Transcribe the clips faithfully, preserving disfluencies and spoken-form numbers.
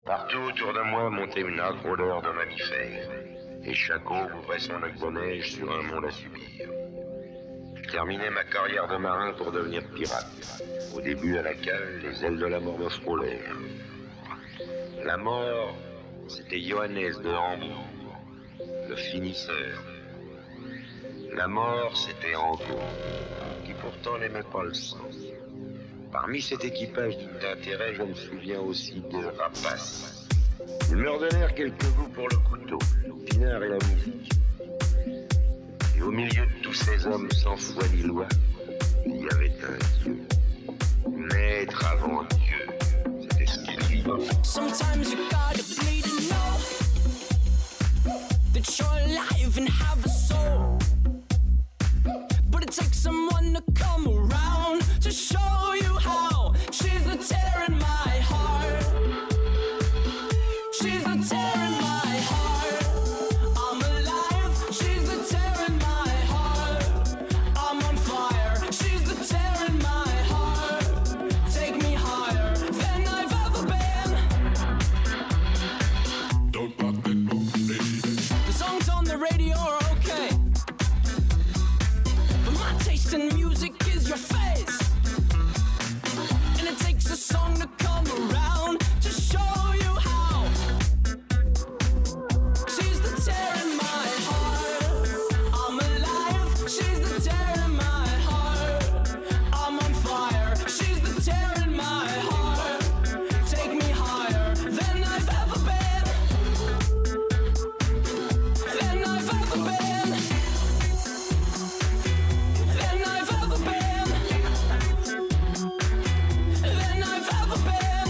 Partout autour de moi montait une âcre odeur de mammifères, et chaque eau ouvrait son œil de neige sur un monde à subir. Je terminais ma carrière de marin pour devenir pirate. Au début à la cale, les ailes de la mort me frôlèrent. La mort, c'était Johannes de Hambourg, le finisseur. La mort, c'était Angot, qui pourtant n'aimait pas le sang. Parmi cet équipage d'intérêt, je me souviens aussi de Rapace. Il me redonnèrent quelques goûts pour le couteau, le pinard et la musique. Et au milieu de tous ces hommes sans foi ni loi, il y avait un Dieu. Maître avant Dieu, c'était ce qu'il dit. Sometimes you gotta bleed to know that you're alive and have a soul. But it takes someone to come around to show you how. She's the tear in my heart. She's the tear in my heart. I'm alive. She's the tear in my heart. I'm on fire. She's the tear in my heart. Take me higher than I've ever been. Don't pop that move, baby. The songs on the radio are okay, but my taste in music is your face. And it takes a song to come around to show you how. She's the tear in my heart. I'm alive. She's the tear in my heart. I'm on fire. She's the tear in my heart. Take me higher than I've ever been. Than I've ever been. Than I've ever been. Than I've ever been.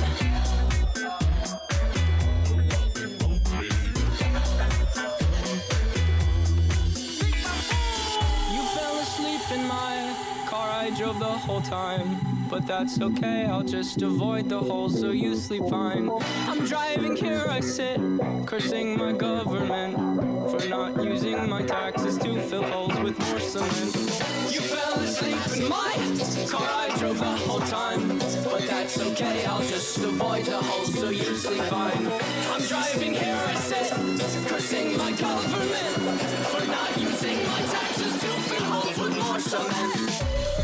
You fell asleep in my car, I drove the whole time. But that's okay, I'll just avoid the holes so you sleep fine. I'm driving, here I sit, cursing my government for not using my taxes to fill holes with more cement. You fell asleep in my car, I drove the whole time. But that's okay, I'll just avoid the holes so you sleep fine. I'm driving, here I sit, cursing my government for not using my taxes to fill holes with more cement.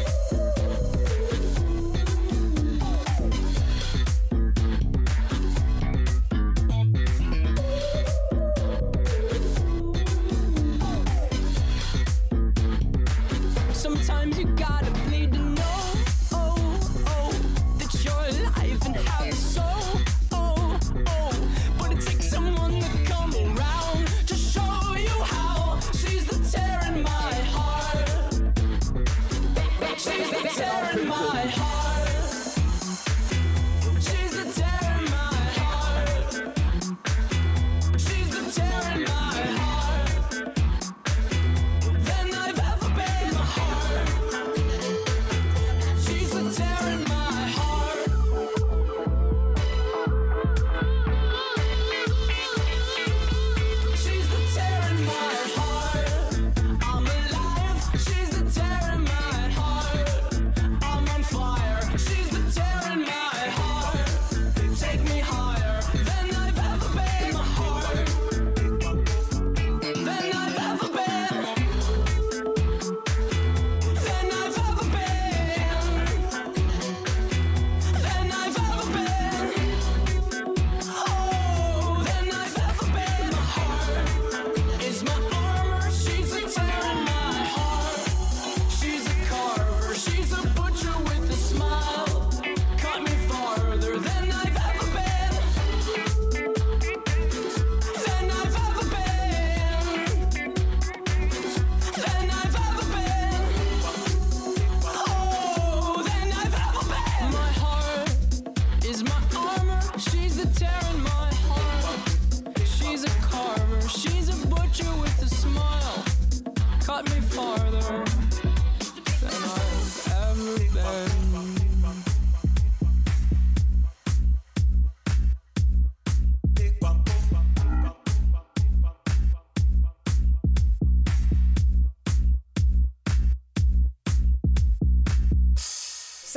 Sometimes you gotta bleed to know, oh, oh, that you're alive and have a soul, oh, oh. But it takes someone to come around to show you how. She's the tear in my heart. She's the tear in my heart. She's the tear in my heart. She's the tear in my heart. Than I've ever been. My heart. She's the tear in my heart. She's the tear in my heart. I'm alive. She's the tear in my heart. I'm on fire. She's the tear in my heart. Take me higher than I've ever been. My heart. Than I've ever been. Than I've ever been. Than I've ever been. Oh, than I've ever been. My heart is my armor. She's a tear in my heart. She's a carver. She's a butcher with a smile. Cut me farther than I've ever been. Than I've ever been. Than I've ever been. Oh, than I've ever been. My heart is my armor. She's the tear in my heart. She's a carver. She's a butcher with a smile. Cut me farther than I've ever been.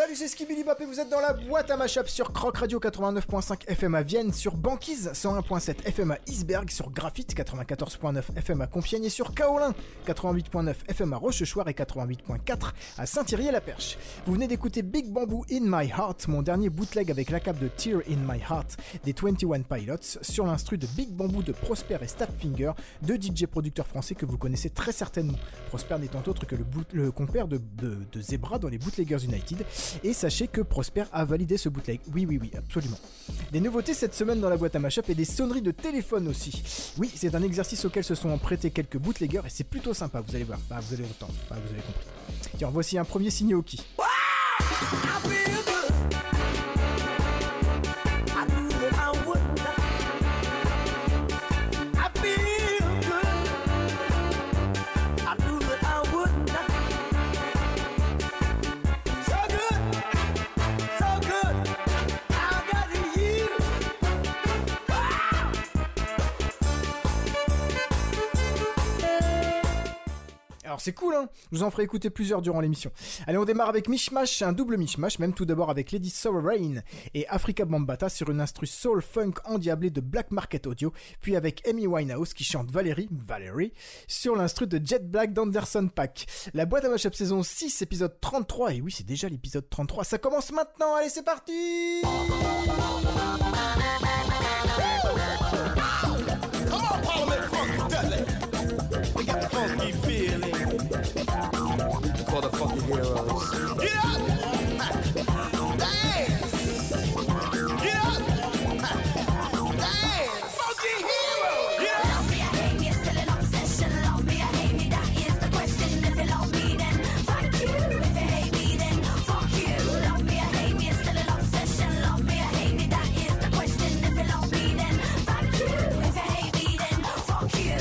Salut, c'est Skibidi Bop et vous êtes dans la boîte à mashup sur Croc Radio quatre-vingt-neuf virgule cinq F M à Vienne, sur Banquise cent un virgule sept F M à Isberg, sur Graphite quatre-vingt-quatorze virgule neuf F M à Compiègne et sur Kaolin quatre-vingt-huit virgule neuf F M à Rochechouart et quatre-vingt-huit virgule quatre à Saint-Thierry-la-Perche. Vous venez d'écouter Big Bamboo In My Heart, mon dernier bootleg avec la cape de Tear In My Heart des vingt et un Pilots, sur l'instru de Big Bamboo de Prosper et Statfinger, deux D J producteurs français que vous connaissez très certainement. Prosper n'étant autre que le, boot, le compère de, de, de Zebra dans les Bootleggers United. Et sachez que Prosper a validé ce bootleg. Oui, oui, oui, absolument. Des nouveautés cette semaine dans la boîte à mashup et des sonneries de téléphone aussi. Oui, c'est un exercice auquel se sont prêtés quelques bootleggers et c'est plutôt sympa, vous allez voir. Bah, vous allez entendre, bah, vous avez compris. Tiens, voici un premier signé au qui. Alors c'est cool, hein. Je vous en ferai écouter plusieurs durant l'émission. Allez, on démarre avec Mishmash, un double Mishmash, même tout d'abord avec Lady Sovereign et Africa Bambaataa sur une instru soul funk endiablée de Black Market Audio, puis avec Amy Winehouse qui chante Valérie, Valérie, sur l'instru de Jet Black d'Anderson .Paak. La boîte à mashup saison six, épisode trente-trois, et oui, c'est déjà l'épisode trente-trois, ça commence maintenant, allez, c'est parti! We got the funky feeling. Motherfucking heroes. Get up! Dance! Get up! Dance! Funky heroes! Get up! Love me or hate me, it's still an obsession. Love me or hate me, that is the question. If you love me, then fuck you. If you hate me, then fuck you. Love me or hate me, it's still an obsession. Love me or hate me, that is the question. If you love me, then fuck you. If you hate me, then fuck you.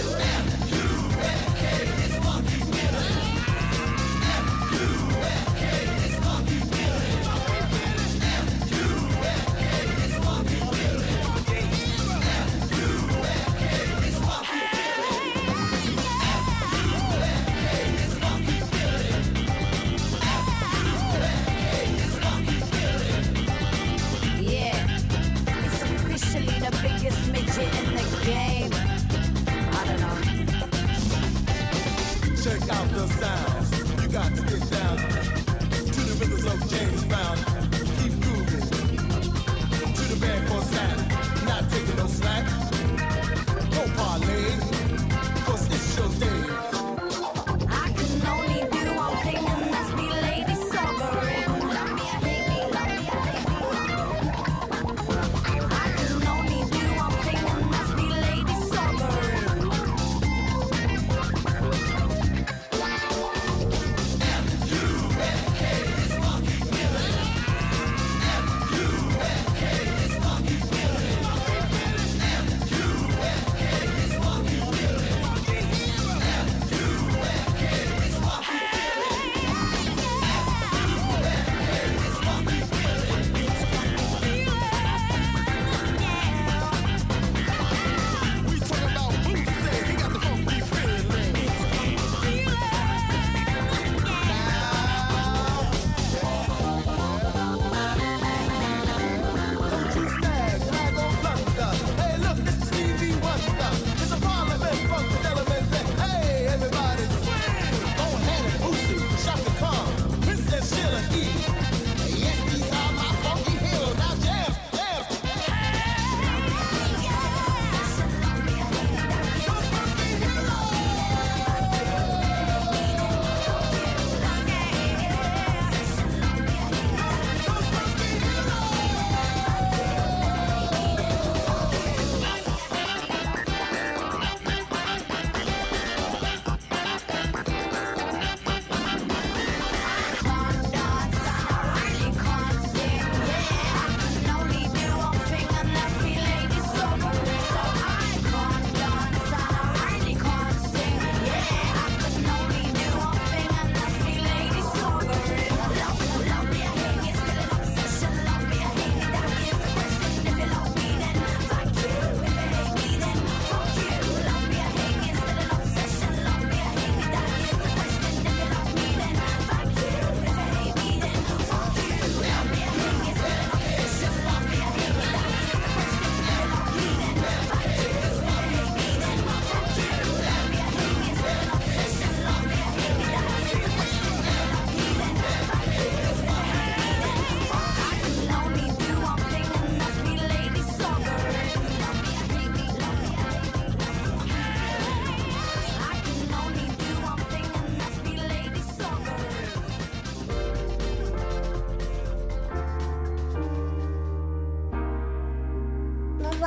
Check out the sounds. You got to get down to the rhythms of James Brown. Keep grooving to the band for sound. Not taking no slack. Don't parlay, cause it's your day. I can only do one thing, and that's be Lady Sovereign. Love me or hate me, love me or hate me. I can only do one thing, and that's be Lady Sovereign. F U N K is funky feeling. F U N K is funky feeling.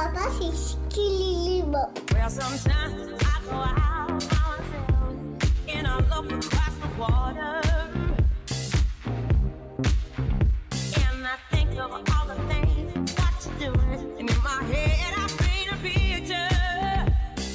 papa, c'est Skilly Bop. Well, sometimes I go out by myself and I look across the water, and I think of all the things that you're doing, and in my head I paint a picture.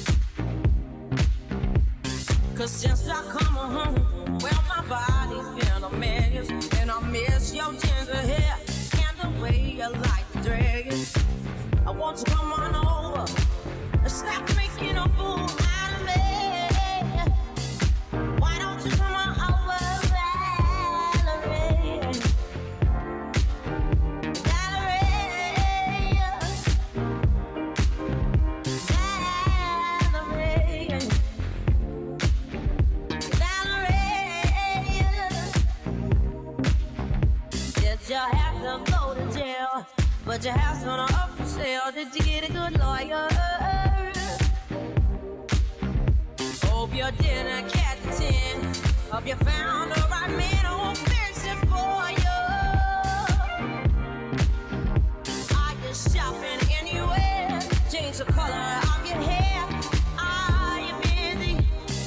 Cause since I come home, well, my body's been a mess, and I miss your ginger hair and the way you like to drag it. I want you to come on over and stop making a fool out of me. Why don't you come on over, Valerie? Valerie, Valerie, Valerie. Did you have to go to jail? But your house on a up for sale. Did you get a good lawyer? Hope you didn't catch a tin. Hope you found the right man who will fix it for you. Are you shopping anywhere? Change the color of your hair. Are you busy?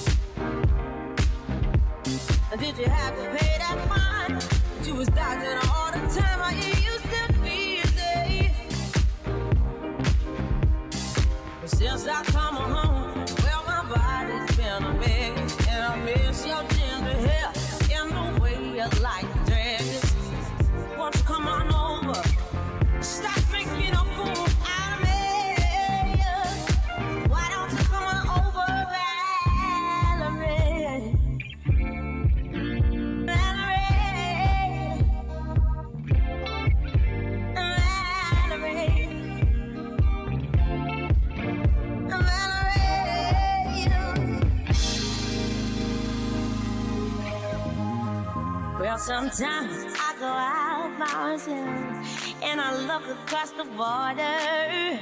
Did you have to pay that fine? You was dodging all the time. Are you used to be? Since I come home, well, my body's been a mess, and I miss your ginger hair and the way you like to dress. Won't you come on over? Stop making a fool out of me. Why don't you come on over, Valerie? Valerie, Valerie. Well, sometimes I go out by myself and I look across the water,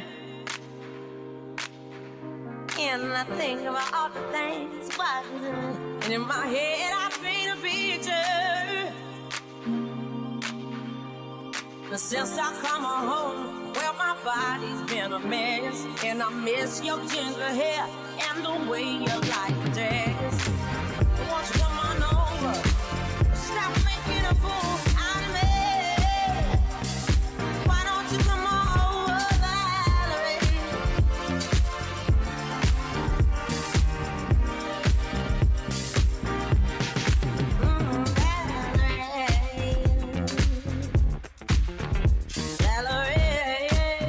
and I think about all the things I do, and in my head I paint a picture. But since I come home, well, my body's been a mess, and I miss your ginger hair and the way you like to dress. Won't you come on over? Stop making a fool out of me. Why don't you come on over, Valerie? Mm, Valerie, Valerie,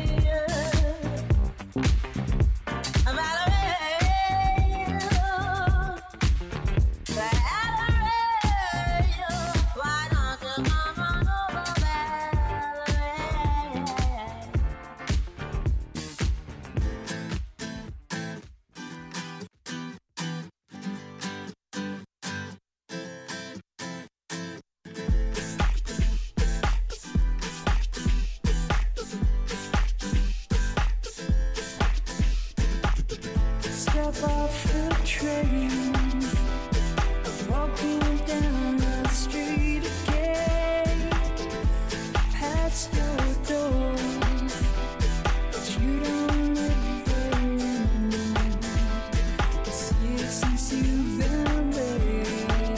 Step off the train, walking down the street again, past your door, but you don't live there anymore. It's years since you've been there.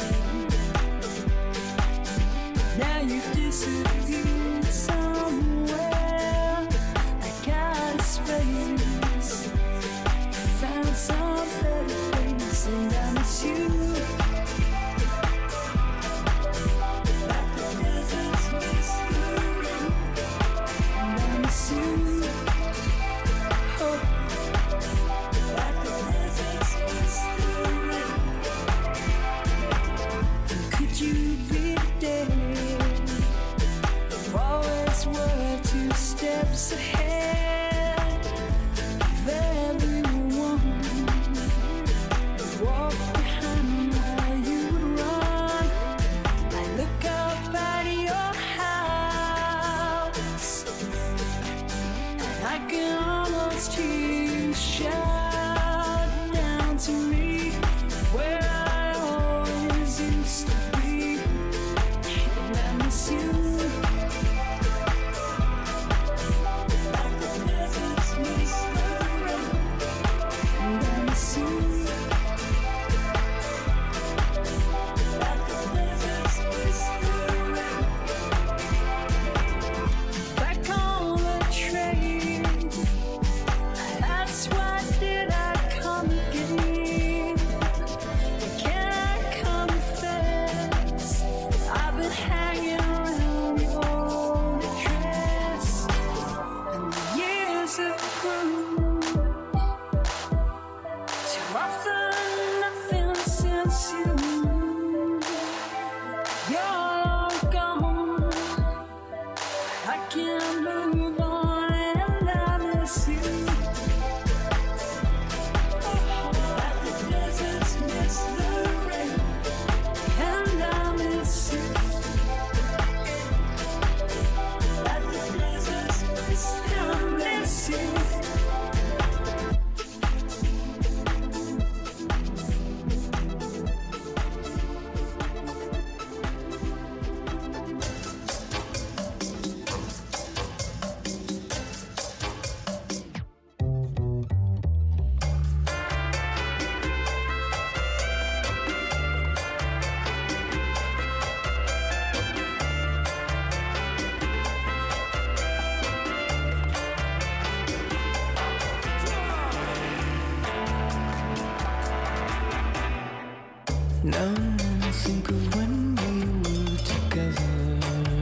Now you've disappeared somewhere, like out of space. Found some better place, and I miss you. Like the deserts miss the rain, and I miss you. Oh, like the deserts miss the rain. Could you be there? You always were two steps ahead of everyone. Walk behind while you would run. I look up at your house, and I can almost hear you shout down to me where I always used to be. And I miss you. Like the deserts miss Now and then I think of when we were together,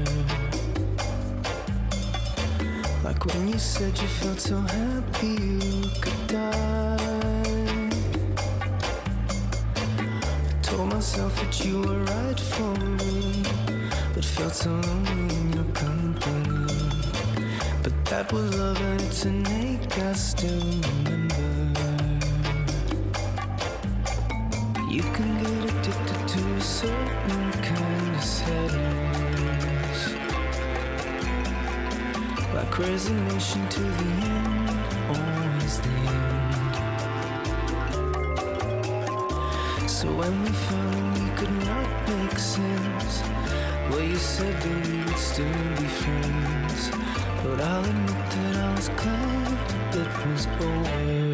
like when you said you felt so happy you could die. I told myself that you were right for me, but felt so lonely in your company. But that was love and it's an ache I still remember. You can get addicted to a certain kind of sadness, like resignation to the end, always the end. So when we found we could not make sense, well you said that we would still be friends, but I'll admit that I was glad it was over.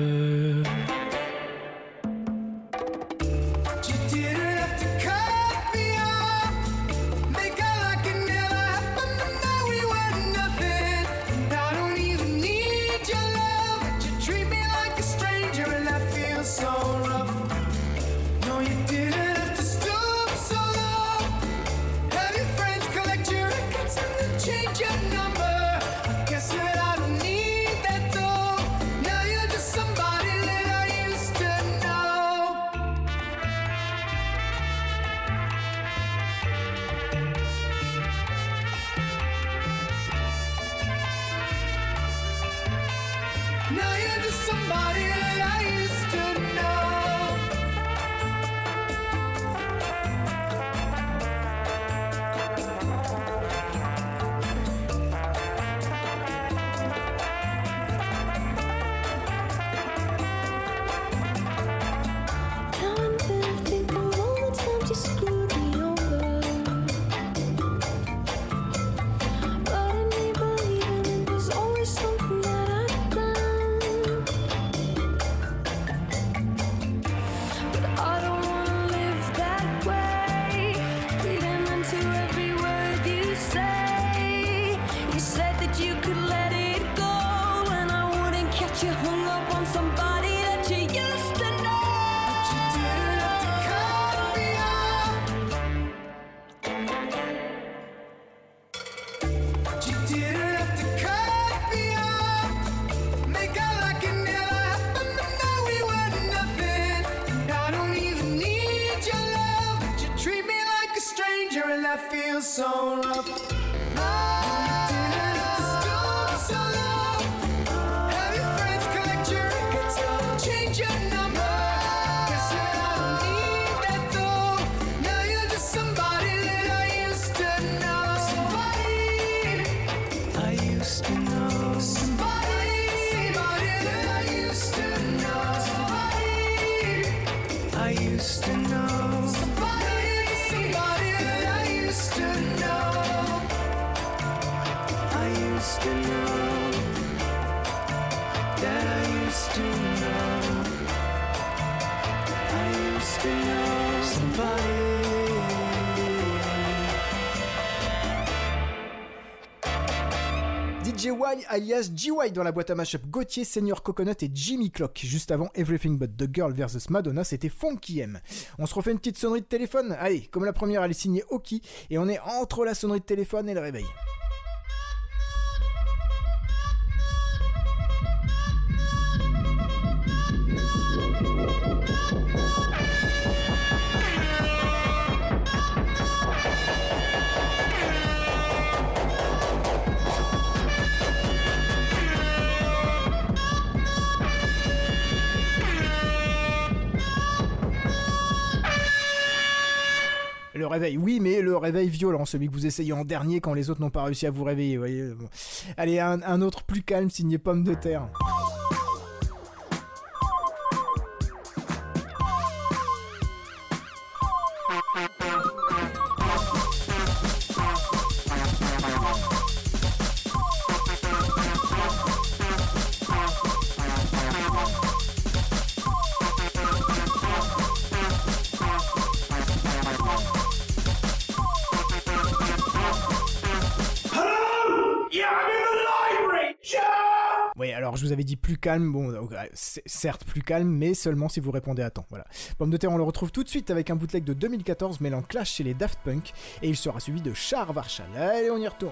D J Y alias G Y dans la boîte à mashup Gauthier, Senior Coconut et Jimmy Clock. Juste avant Everything But The Girl versus Madonna, c'était Funky M. On se refait une petite sonnerie de téléphone. Allez, comme la première elle est signée Oki, et on est entre la sonnerie de téléphone et le réveil. Le réveil, oui, mais le réveil violent, celui que vous essayez en dernier quand les autres n'ont pas réussi à vous réveiller, vous voyez. Bon. Allez, un, un autre plus calme, signé Pomme de Terre. Alors je vous avais dit plus calme, bon, c'est certes plus calme, mais seulement si vous répondez à temps. Voilà. Pomme de terre, on le retrouve tout de suite avec un bootleg de deux mille quatorze mêlant Clash chez les Daft Punk, et il sera suivi de Char Varchal. Allez, on y retourne.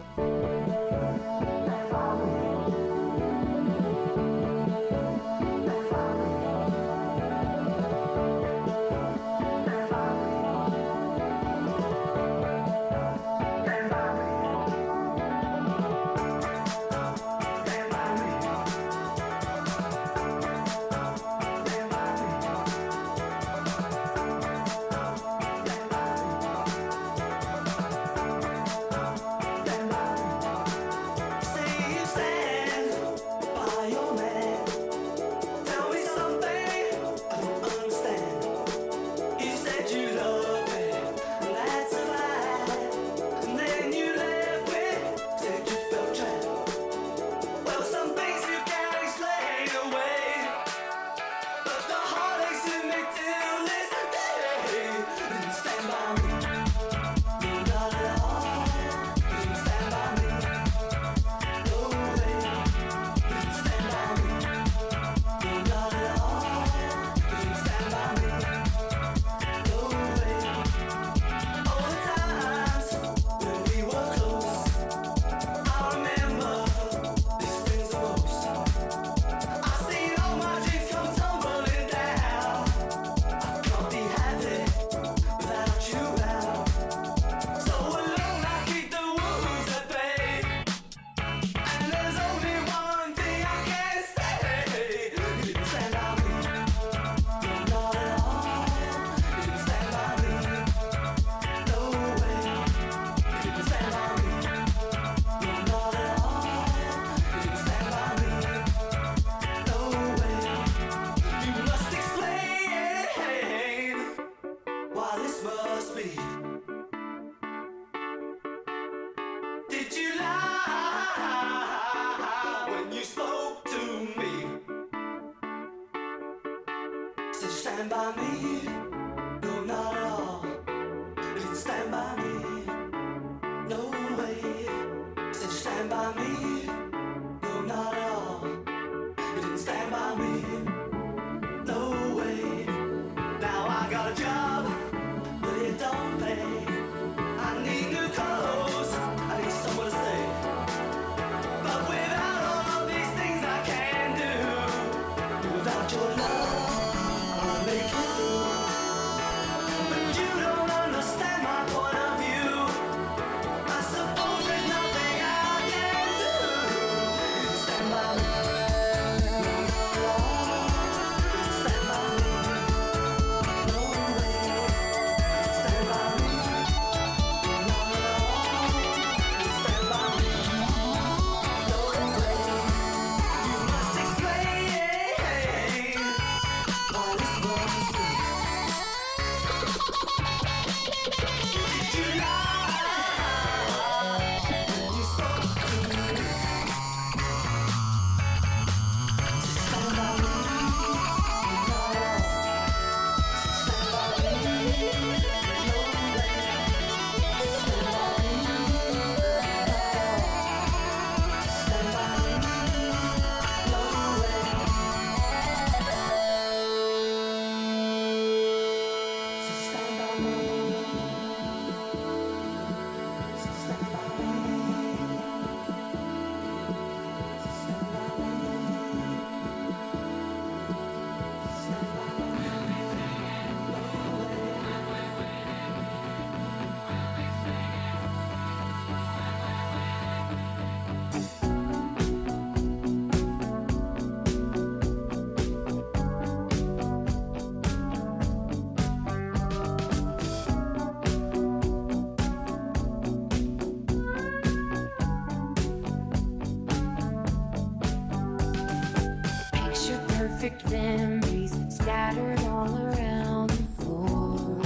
Memories scattered all around the floor.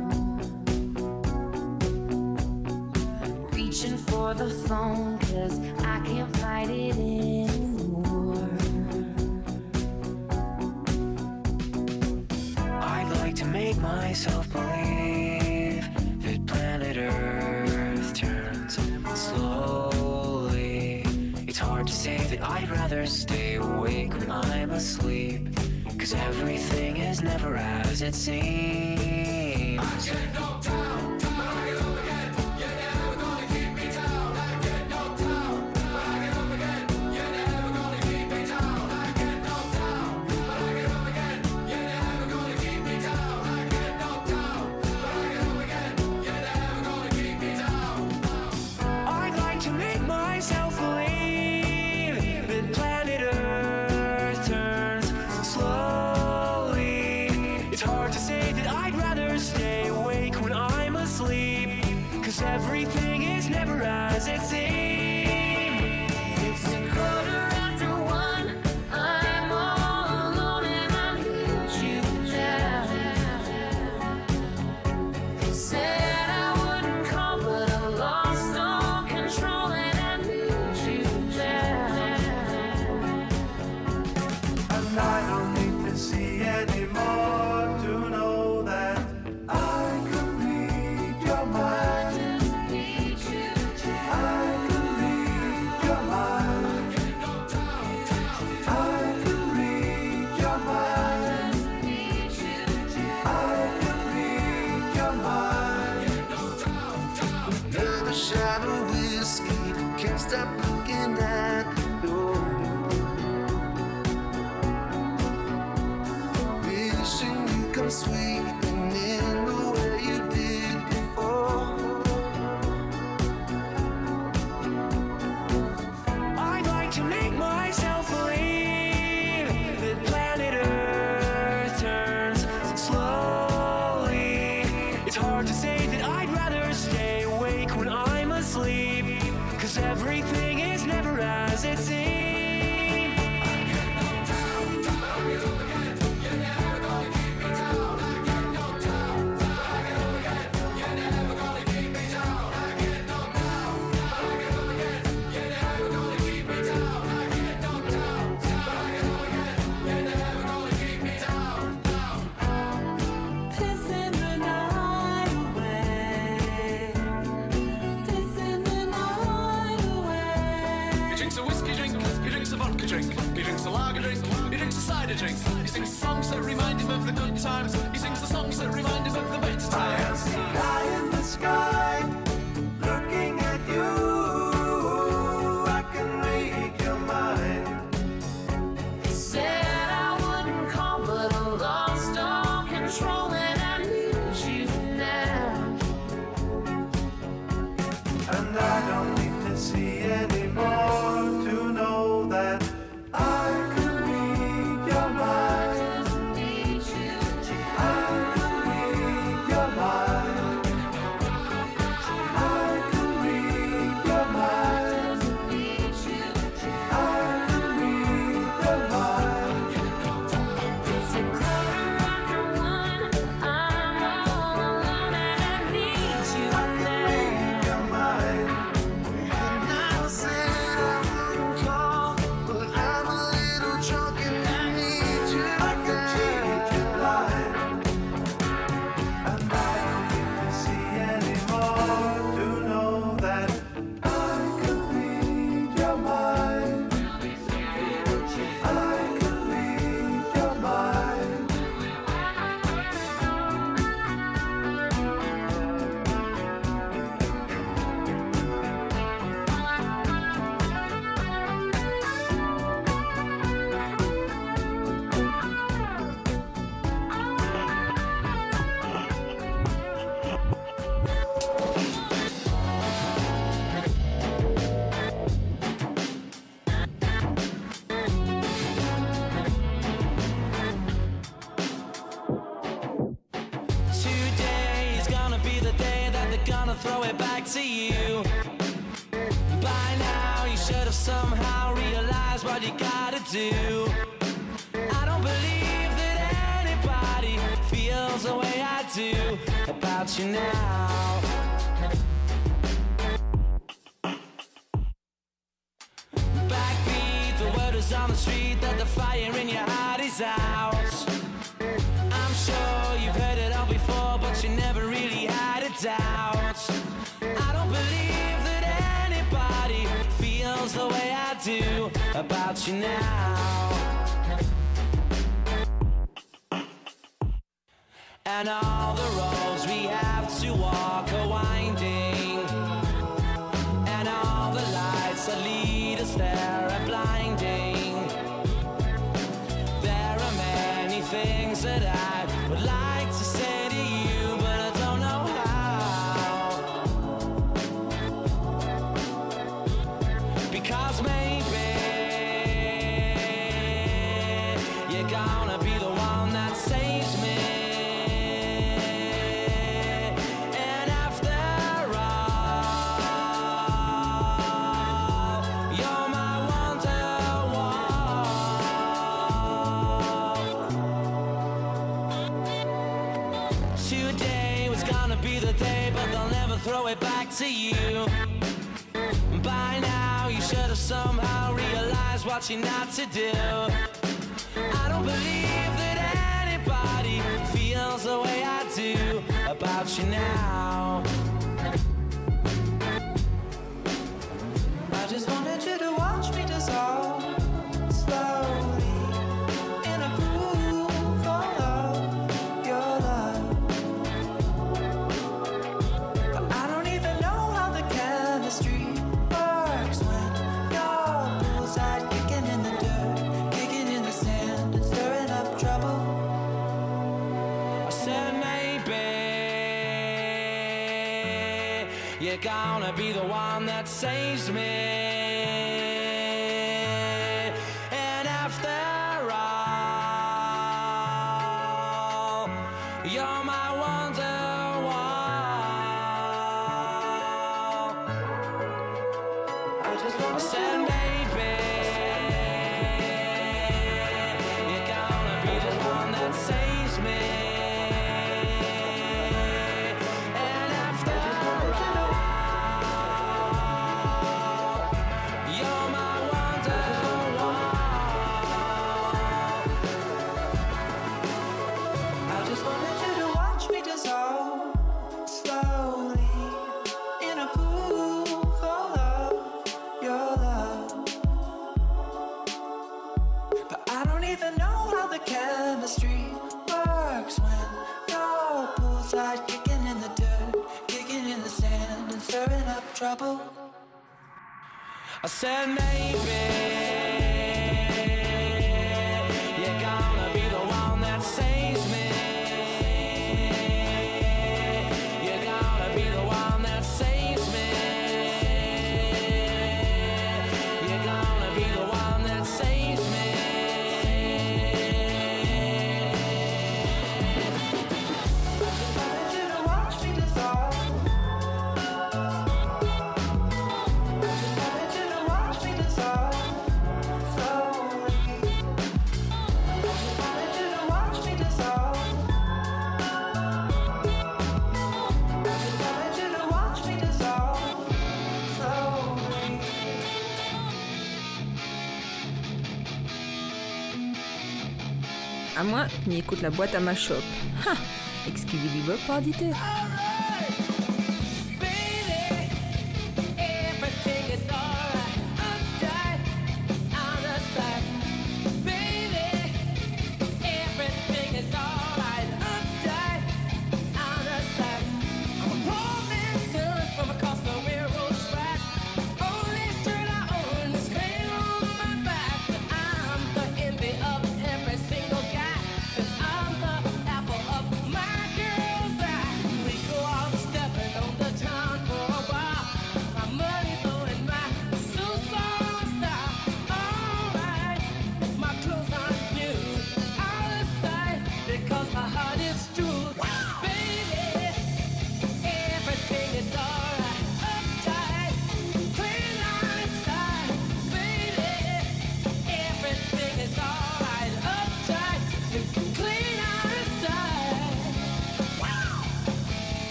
Reaching for the phone, cause I can't fight it anymore. I'd like to make myself believe that planet Earth turns slowly. It's hard to say that I'd rather stay awake when I'm asleep, 'cause everything is never as it seems. I get knocked down, but I get up again. You're never gonna keep me down. I get knocked down, but I get up again. You're never gonna keep me down. I get knocked down, but I get up again. You're never gonna keep me down. I get knocked down, but I get up again. You're never gonna keep me down. I'd like to make myself believe that planet Earth turns slowly. It's hard to say that I'd rather stay awake when I'm asleep, 'cause everything is never as it seems. It's a quarter after one. I'm all alone and I need you now. Said I wouldn't call, but I lost all control and I need you now. And I don't need to see anymore to know that I can read your mind. Need you I can read your mind. I can read your mind. need you I can read your mind. Another shot of whiskey, can't stop looking at you. Wishing you come sweeping in the way you did before. I'd like to make myself believe that planet Earth turns slowly. It's hard to say that I'd rather stay awake when I'm asleep, 'cause everything is never as it seems. pissing the night away. Pissing the night away. He drinks a whiskey drink, he drinks a vodka drink, he drinks a lager drink, he drinks a cider drink. He sings songs that remind him of the good times, he sings the songs that remind him of the better I am times. high in the sky, looking at you. I can read your mind. Said I wouldn't call, but I lost all control and I need you now. And I don't need to see anymore to know that I can read your mind. Need you I can read your mind. I can read your mind. need you I can read your mind. It's a quarter after one. I'm all alone and I need you I can now. read your mind. And I said I wouldn't call, but I'm a little drunk and I need you I can cheat now. you blind. And I don't need to see anymore to know that I can read your mind. I can read your mind. Today is gonna be the day that they're gonna throw it back to you. By now, you should have somehow realized what you gotta do. I don't believe that anybody feels the way I do about you now. Backbeat, the word is on the street that the fire in your heart is out. I'm sure you've heard it all before, but you never really had a doubt. I don't believe that anybody feels the way I do about you now. And all the roads we have to walk are winding, and all the lights that lead us there are blinding. There are many things that I would like to say to you, but I don't know how. Because maybe you're gonna be the one that saves me. Throw it back to you. By now you should have somehow realized what you're not to do. I don't believe that anybody feels the way I do about you now. I just wanted you to watch me dissolve slowly in a pool full of your love. Works when you're poolside, kicking in the dirt, kicking in the sand, and stirring up trouble. I said maybe you're gonna be the one that saves me. And after all, you're my wonderwall. I said maybe you're gonna be the one that saves me. And after all, you're my wonderwall. I just wanted you to watch me dissolve slowly in a pool full of your love. But I don't even know how the chemistry works when you're poolside, kicking in the dirt, kicking in the sand, and stirring up trouble. I said maybe you're gonna be the one that saves me. You're gonna be the one that saves me. You're gonna be the one that saves me. I just wanted you to watch me dissolve. I just wanted you to watch me dissolve slowly. I just wanted you to watch me dissolve. I just wanted you to watch me dissolve slowly. À moi, ni écoute la boîte à ma shop. Ha! Excusez-lui, Bob, pas d'été. We go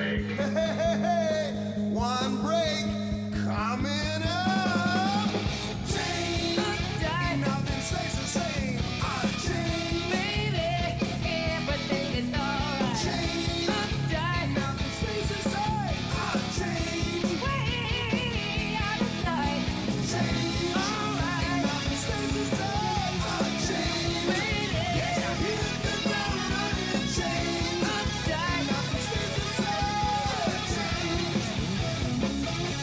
break. Hey, hey, hey, hey. One break coming up. Change. Nothing stays the same. I change. Baby, everything is alright. Change. Nothing stays the same. I change. Way out of sight. Change. Alright. Nothing stays the same. I change. Baby, yeah. Hit the ground running. Change. Nothing stays the same. I change.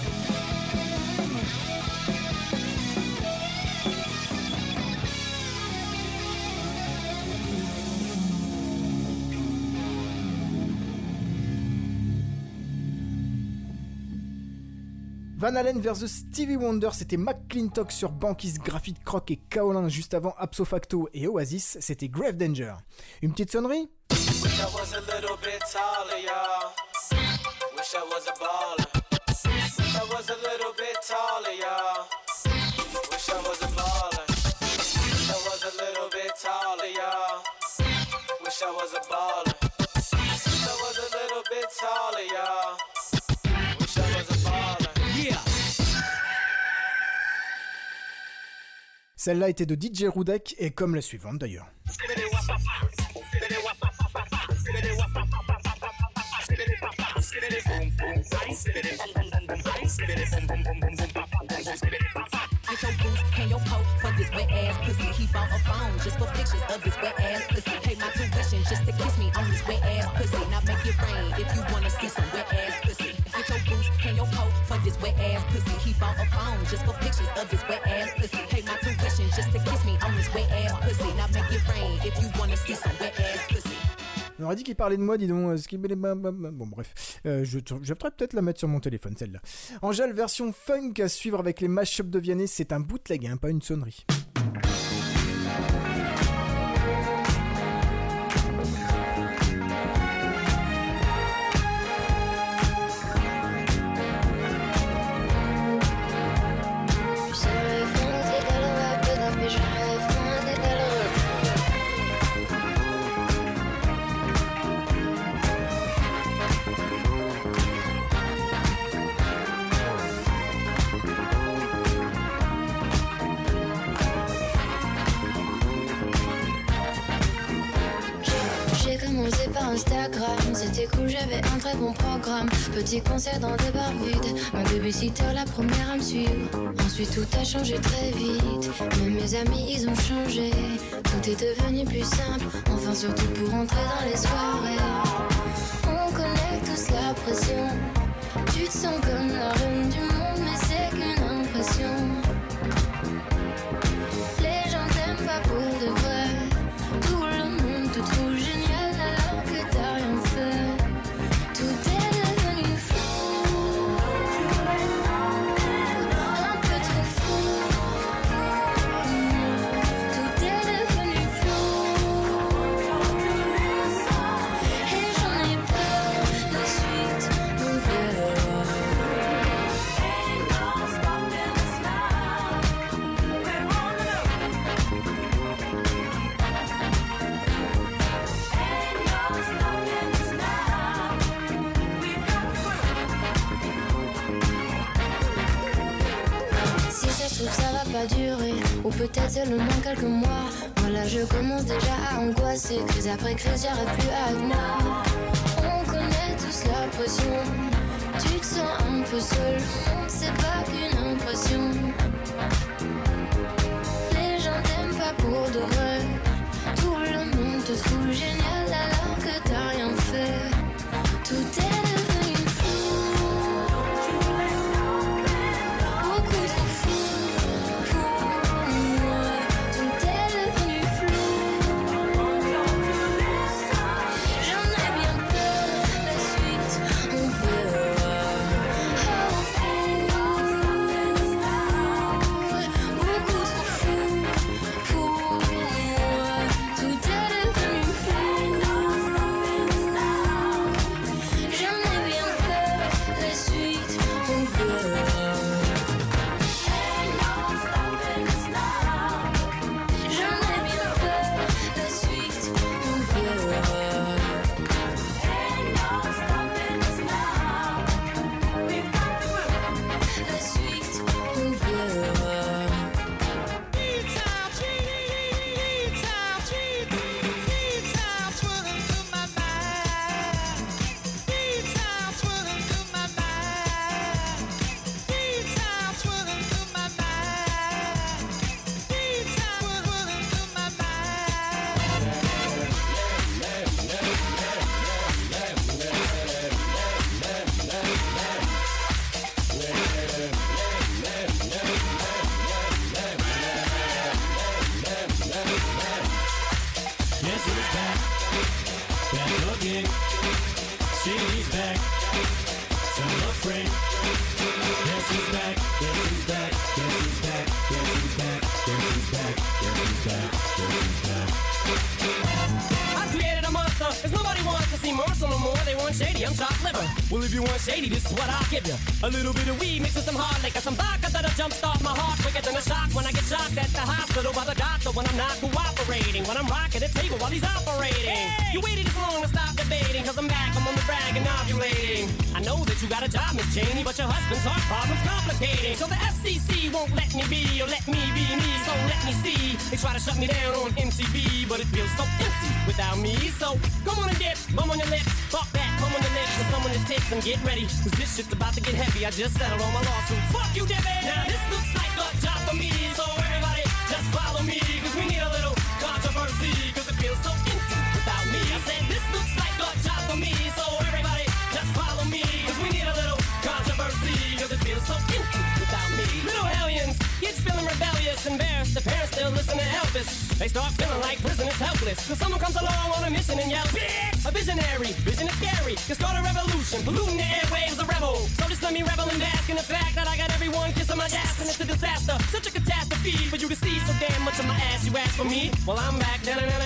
Van Halen versus Stevie Wonder, c'était McClintock sur Banquise, Graphite, Croc et Kaolin. Juste avant Apso Facto et Oasis, c'était Grave Danger. Une petite sonnerie? Wish I was a little bit taller, y'all. Wish I was a baller. Wish I was a little bit taller, y'all. Wish I was a baller. Wish I was a little bit taller, y'all. Wish I was a baller. Wish I was a little bit taller, y'all. Wish I was a baller. Yeah. Celle-là était de D J Rudek et comme la suivante d'ailleurs. Get your boots and your coat for this wet ass pussy. He bought a phone just for pictures of this wet ass pussy. Pay my tuition just to kiss me on this wet ass pussy. Now make it rain if you wanna see some wet ass pussy. Get your boots and your coat for this wet ass pussy. He bought a phone just for pictures of this wet ass pussy. Pay my tuition just to kiss me on this wet ass pussy. Now make it rain if you wanna see some wet ass pussy. On aurait dit qu'il parlait de moi, dis donc. Bon, bref. Euh, je, je ferais peut-être la mettre sur mon téléphone, celle-là. Angèle, version funk à suivre avec les mashups de Vianney. C'est un bootleg, hein, pas une sonnerie. Par Instagram, c'était cool, j'avais un très bon programme. Petit concert dans des bars vides, mon babysitter la première à me suivre. Ensuite tout a changé très vite, mais mes amis ils ont changé. Tout est devenu plus simple, enfin surtout pour entrer dans les soirées. On connaît tous la pression, tu te sens comme la reine du monde, mais c'est qu'une impression. Les gens t'aiment pas pour de vrai, tout le monde te trouve génial. T'as rien fait, tout est devenu fou, un peu trop fou. Tout est devenu flou, et j'en ai peur. La suite, on verra. Ain't no stopping us now. We're on ça va pas durer, ou peut-être seulement quelques mois. Voilà, je commence déjà à angoisser. Crise après crise, j'arrive plus à tenir. On connaît tous la pression, tu te sens un peu seul. C'est pas qu'une impression. Les gens t'aiment pas pour de vrai, tout le monde te trouve génial alors que t'as rien fait. Tout est devenu fou, beaucoup trop fou. Beaucoup trop fou pour Yes, he's back. Back again. Shady's back. Tell a friend. Yes, he's back. Yes, he's back. Yes, he's back. Yes, he's back. Yes, he's back. Yes, he's back. Yes, he's back. I created a monster, cause nobody wants to see Marshall no more. They want Shady, I'm chopped liver. Well, if you want Shady, this is what I'll give you. A little bit of weed mixed with some hard liquor, some vodka that'll jumpstart my heart quicker than a shock when I get shocked at the hospital by the doctor when I'm not cooperating. When I'm rocking the table while he's operating. Hey! You waited this long to stop debating, cause I'm back, I'm on the brag and ovulating. I know that you got a job, Miss Cheney, but your husband's heart problem's complicating. So the F C C won't let me be, or let me be me, so let me see. They try to shut me down on M T V, but it feels so empty without me. So come on and dip, bum on your lips, fuck that, come on your lips, and some on your tits, and get ready, cause this shit's about to get heavy. I just settled on my lawsuit. Fuck you, Debbie! Now this looks like a job for me, so everybody just follow me, cause we need a little controversy, cause it feels so empty without me. I said this looks like a job for me, so everybody just follow me, cause we need a little controversy, cause it feels so empty without me. Little hellions, kids feeling rebellious, embarrassed, the parents still listen to Elvis. They start feeling like prisoners helpless, cause someone comes along on a mission and yells, bitch! A visionary, vision is scary, can start a revolution, polluting the airwaves, a rebel. So just let me revel and bask in the fact that I got everyone kissing my ass, and it's a disaster, such a catastrophe for you to see so damn much of my ass. You ask for me, well I'm back,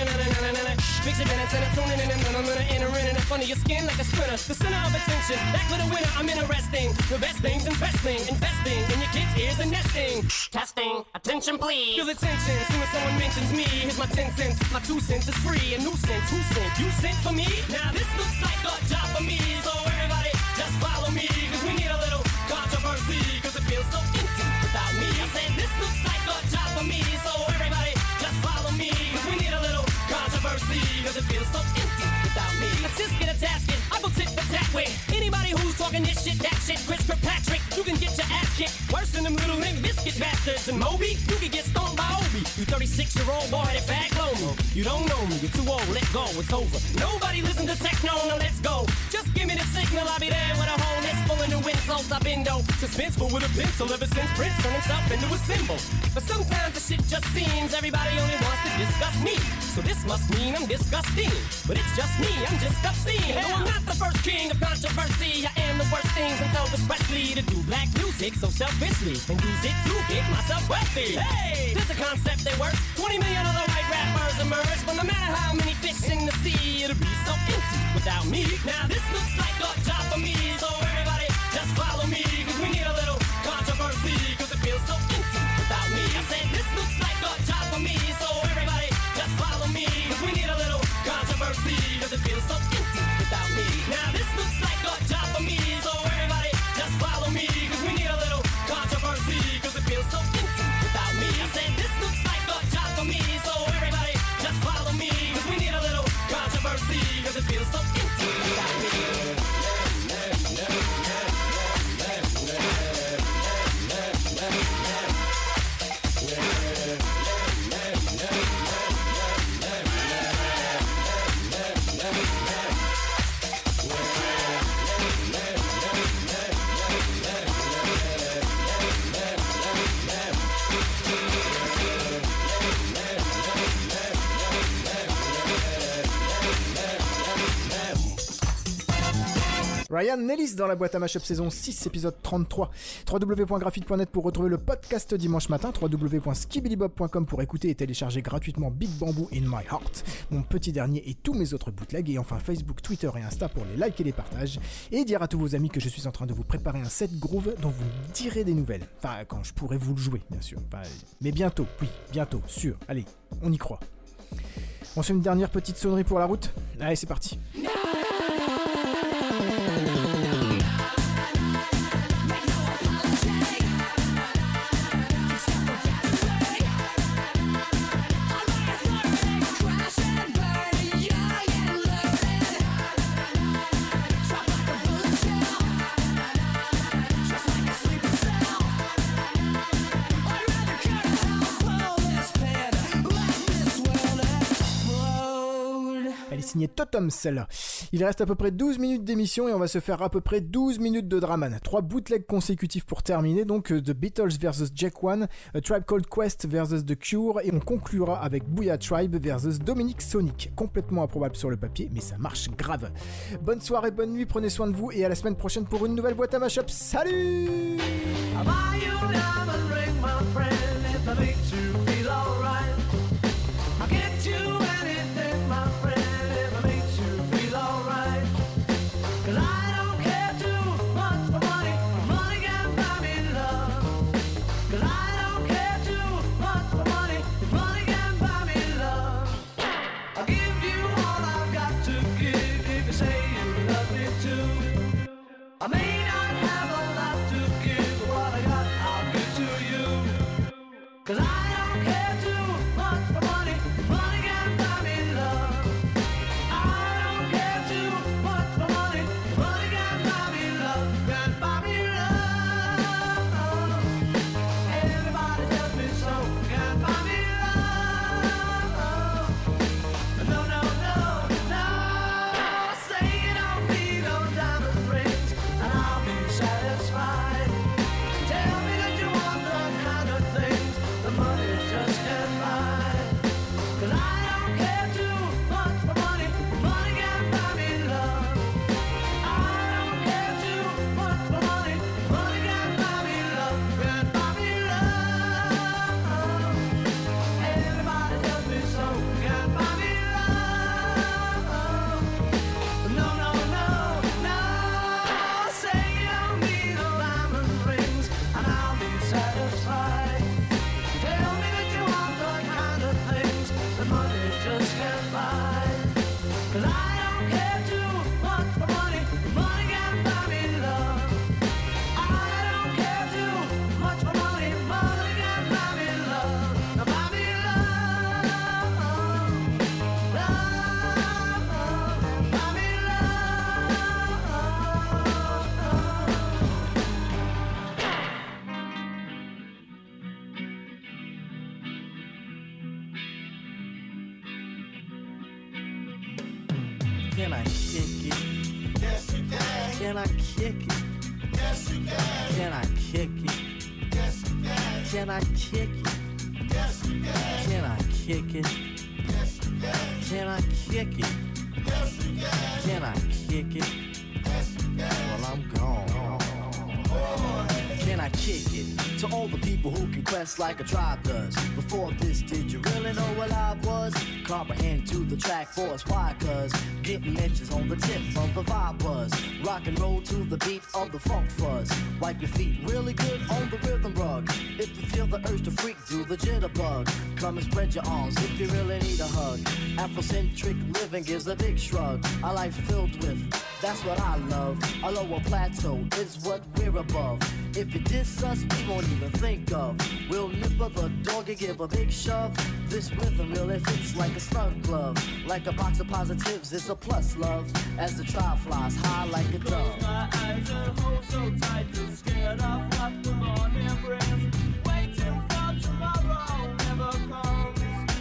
fix your minutes and I'm tuning in, and I'm gonna enter in in front of your skin like a splinter, the center of attention, back for the winner. I'm interesting, the best things investing, investing in your kids' ears and nesting, testing, attention please, feel the tension, soon as someone mentions me, here's my ten cents, my two cents is free, a nuisance, who sent, you sent for me, now this looks like a job for me, so everybody just follow me, cause we need a little controversy, cause it feels so empty without me. I said this looks like a job for me, so everybody just follow me, cause we need a little controversy, cause it feels so empty without me. Let's just get a tasket, I will tip the tack with anybody who's talking this shit, that shit, Chris Kirkpatrick, you can get your ass kicked, worse than them little Limp Bizkit bastards. And Moby, you can get stoned by Obi, you thirty-six year old boy that fat clone. You don't know me, you're too old, let go, it's over. Nobody listen to techno, now let's go. Just give me the signal, I'll be there with a whole list full of new insults. I've been though suspenseful with a pencil ever since Prince turned himself into a symbol. But sometimes the shit just seems everybody only wants to discuss me, so this must mean I'm disgusting. But it's just me, I'm just obscene. No, I'm not the first king of controversy, I am the worst things and told especially to do black music so selfishly and use it to get myself wealthy. Hey, there's a concept that works. twenty million other white rappers emerge, but no matter how many fish in the sea, it'll be so empty without me. Now this looks like a job for me, so everybody just follow me, cause we need a little controversy, cause it feels so empty without me. I said this looks like a job for me, so everybody just follow me, cause we need a little controversy, cause it feels so empty without me. Now this looks like a job for me, so everybody just follow me, cause we need a little controversy, cause it feels so empty without me. I said this looks like a job for me, so everybody just follow me, cause we need a little controversy, cause it feels so empty without me. Ryan Nellis dans la boîte à mashup saison six, épisode trente-trois. w w w point graphite point net pour retrouver le podcast dimanche matin. w w w point skibidi bob point com pour écouter et télécharger gratuitement Big Bamboo in My Heart, mon petit dernier et tous mes autres bootlegs. Et enfin Facebook, Twitter et Insta pour les likes et les partages. Et dire à tous vos amis que je suis en train de vous préparer un set groove dont vous me direz des nouvelles. Enfin, quand je pourrai vous le jouer, bien sûr. Enfin, mais bientôt, oui, bientôt, sûr. Allez, on y croit. On fait une dernière petite sonnerie pour la route. Allez, c'est parti. Elle est signée Totem, celle-là. Il reste à peu près douze minutes d'émission et on va se faire à peu près douze minutes de Draman. Trois bootlegs consécutifs pour terminer, donc The Beatles versus Jack One, A Tribe Called Quest versus The Cure, et on conclura avec Booyah Tribe versus Dominic Sonic. Complètement improbable sur le papier, mais ça marche grave. Bonne soirée, bonne nuit, prenez soin de vous et à la semaine prochaine pour une nouvelle boîte à mashup. Salut! I may not have a lot to give, but what I got, I'll give to you. 'Cause I don't care too much for money, money can buy me love. I don't care too much for money, money can buy me love, can buy me love. Everybody tells me so, can buy me love. No, no, no, no, say you don't need no diamond rings, and I'll be satisfied. Tell me that you want the kind of things the money just can't buy. 'Cause I don't care too much for money, money can buy me love. I don't care too much for money, money can buy me love, can buy me love. Everybody tells me so, can buy me love. No, no, no, no, say you don't need no diamond rings, and I'll be satisfied. Tell me that you want the kind of things that money just can't buy. 'Cause I don't care too much for money, money can buy me love. I don't care too much for money, money can buy me love. Now buy me love, love, buy me Can I kick it? Yes, you can. Can I kick it? Yes, you can. Can I kick it? Yes, you can. Can I kick it? Yes, you can. Can I kick it? Yes, you can. Can I kick it? Yes, you can. Can I kick it? Yes, you can. Well, I'm gone. Can I kick it? To all the people who can quest like a tribe does. Before this, did you really know what I was? Comprehend to the track force, why? Cause getting mentions on the tip of the vibe buzz. Rock and roll to the beat of the funk fuzz. Wipe your feet really good on the rhythm rug. If you feel the urge to freak, do the jitterbug. Come and spread your arms if you really need a hug. Afrocentric living gives a big shrug. A life filled with, that's what I love. A lower plateau is what we're above. If you diss us, we won't even think of. We'll nipper the dog and give a big shove. This rhythm really fits like a snug glove. Like a box of positives, it's a plus love. As the tribe flies high like a dove. My eyes and hold so tight, you're scared of what the morning brings. Waiting for tomorrow never comes.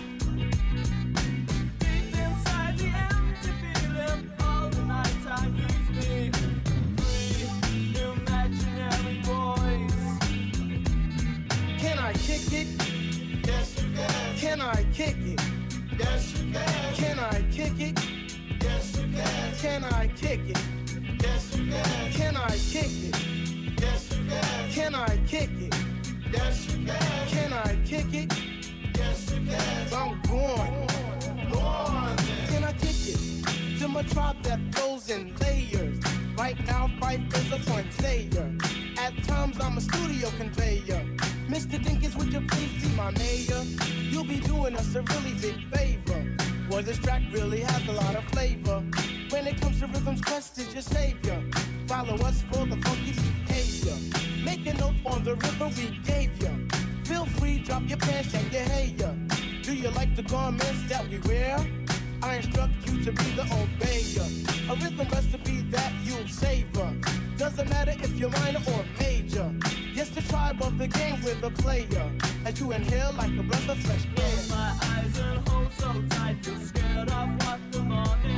Deep inside the empty feeling, all the night time leaves me free. Imaginary voice. Can I kick it? Yes, you can. Can I kick it? Yes, you can. Can I kick it? Yes, you can. Can I kick it? Yes, you can. Can I kick it? Yes, you can. Can I kick it? Yes, you can. Can I kick it? Yes, you can. I'm going. Go on then. Can I kick it? To my tribe that flows in layers. Right now, Fife is a point sayer. At times, I'm a studio conveyor. Mister Dinkins, would you please be my mayor? You'll be doing us a really big favor. Boy, this track really has a lot of flavor. When it comes to rhythms, Quest is your savior. Follow us for the funky behavior. Make a note on the rhythm we gave you. Feel free, drop your pants, check your hair. Do you like the garments that we wear? I instruct you to be the obeyer. A rhythm recipe that you'll savor. Doesn't matter if you're minor or major. Yes, the tribe of the game with a player. As you inhale like a breath of fresh air. My eyes and hold so tight, you're scared of what the morning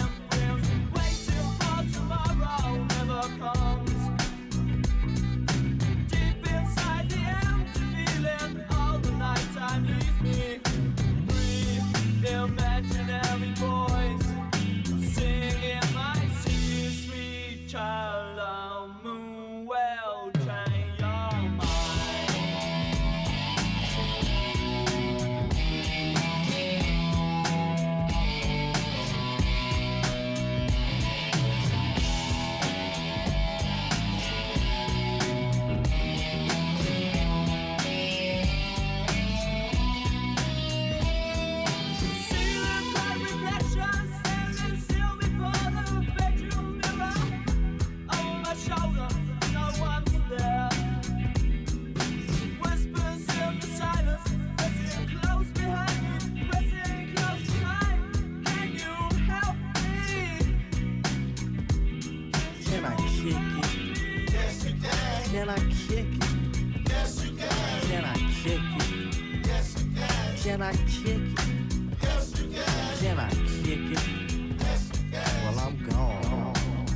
Can I kick it? Yes, you can. Can I kick it? Yes, you can. Can I kick it? Yes, you can. Can I kick it? Yes, you can. Well, I'm gone.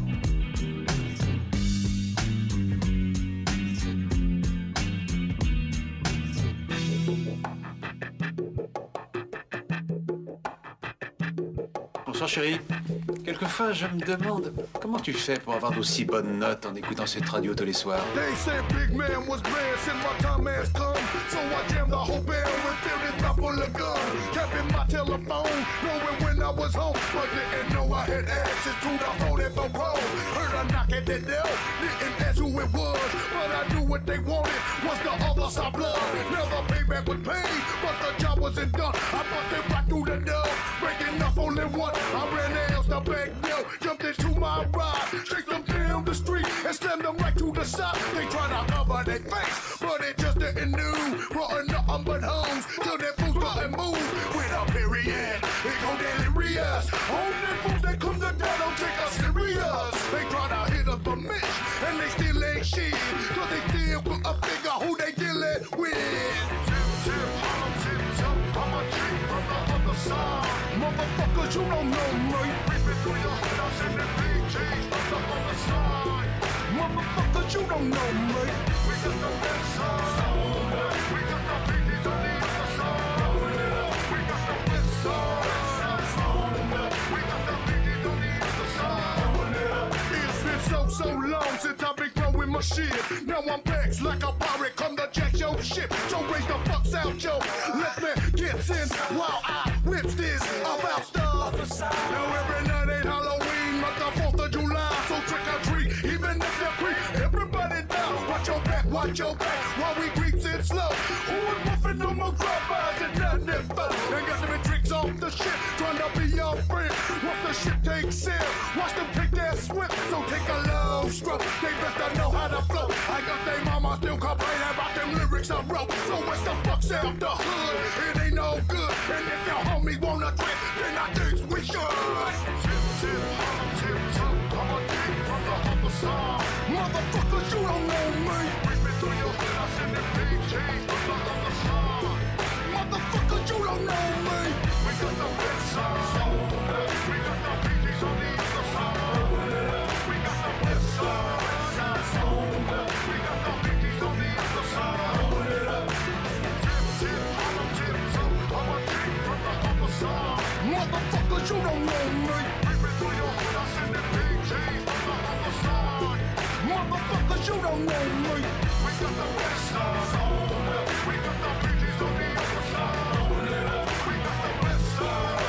Bonsoir chérie. Quelquefois je me demande comment tu fais pour avoir d'aussi bonnes notes en écoutant cette radio tous les soirs. They said big man was bad since my time has come. So I jammed the whole band with filled mouth full of gum. Tapping my telephone, knowing when I was home. But didn't know I had access to the phone if I rolled. Heard a knock at the door, didn't ask who it was. But I knew what they wanted was the other side blood. Never payback was paid, but the job wasn't done. I busted right through the door, breaking up only one. I ran nails the back door, jumped into my ride, chased them down the street and slammed them right to the side. They tried to cover their face, but it just didn't do. Brought nothing but hoes till their fools couldn't move. With a period, it go delirious. Only fools that come to death don't take us serious. They try to hit us for Mitch, and they still ain't shit. Cause they still put a figure who they dealing with. Tip, tip, I'm tip, tip, I'm a G from the other side. Motherfuckers, you don't know me. Creeping through your hood, I'm sending big G's from the other side. Motherfuckers, you don't know me. We got the west side. We got the biggies on the other side. We got the west side. We got the biggies on the other side. It's been so, so long since I've been growing my shit. Now I'm vexed like a pirate, come to jack your ship. So raise the fucks out, yo. Let me get in while I whips this about stuff. Now every night ain't Halloween, but the fourth of July. So trick or treat, even if they're free. Everybody down, watch your back, watch your back. While we creeps it slow. Who is muffin' on my grub-eyes and nothing but ain't got them tricks off the ship, trying to be your friend. Once the ship takes sail, watch them take their swim. So take a low stroke, they best to know how to flow. I got they mama still complaining about them lyrics I wrote. So what's the fuck's out the hood? It ain't no good. And if your homie wanna drink, then I think we should. Tip, tip, I'm tip, tip, I'm a dick from the other side. Motherfuckers, you don't know me. Creeping through your hood, I send them big G's from the other side. Motherfuckers, you don't know me. We got the west side. We got the biggies on the other side. We got the west side. We got the biggies on the other side. Tip, tip, I'm a tip, tip, I'm a dick from the other side. Motherfuckers, you don't know me. Creeping through your hood, I send them big G's from the other side. Motherfuckers, you don't know me. We got the west side. We got the biggies on the other side. We got the west side.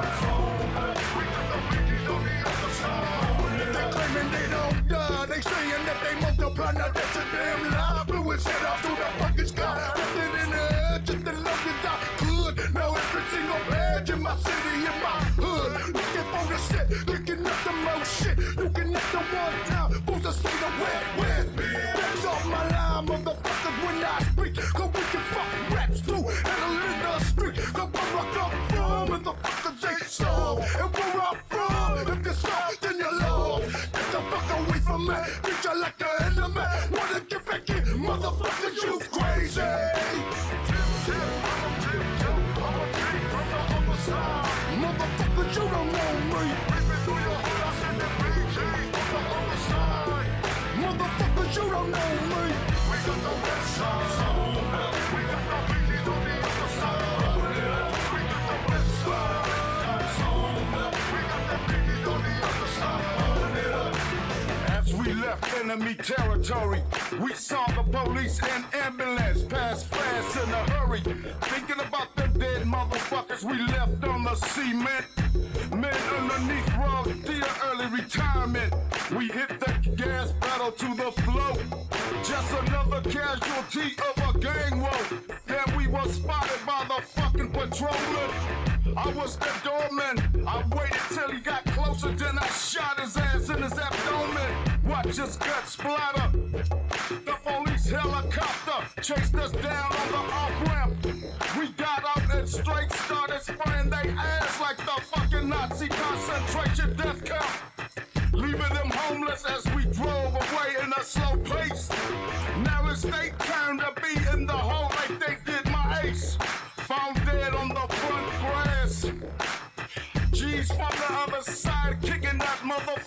We got the biggies on the other side. They claiming they don't die. They saying that they multiply. Now that's a damn lie. Blew his head off to the fucking sky. Nothing in the air, just as long as I could. Now every single badge in my city, in my hood. Looking for the shit, looking at the most shit. You can at the one time, who's to say the west, west. That's off my line, motherfuckers, when I speak. Cause we can fuck raps too, and in the street. Cause where I come from, motherfuckers ain't so. And where I'm from, if you're soft, then you're lost. Get the fuck away from me, bitch, I like the enemy. Wanna get back in, motherfuckers, you crazy. Tip, tip, I'm a tip, tip, I'm a dick from the other side. Motherfuckers, you don't know me. Creeping through your hood, I send them big G's from the other side. Motherfuckers, you don't know me. We got the west side. We got the biggies on the other side. We got the west side. We got the biggies on the other side. As we left enemy territory, we saw the police and ambulance pass fast in a hurry. Thinking about them dead motherfuckers we left on the cement. Men underneath raw deal early retirement. We hit the gas pedal to the float. Just another casualty of a gang woe. Then we were spotted by the fucking patrolman. I was the doorman. I waited till he got closer, then I shot his ass in his abdomen. Watch his guts splatter. The police helicopter chased us down on the off-ramp. We got out and straight started spraying they ass like the fucking Nazi concentration death camp. Leaving them homeless as we drove away in a slow pace. He's from the other side, kicking that mother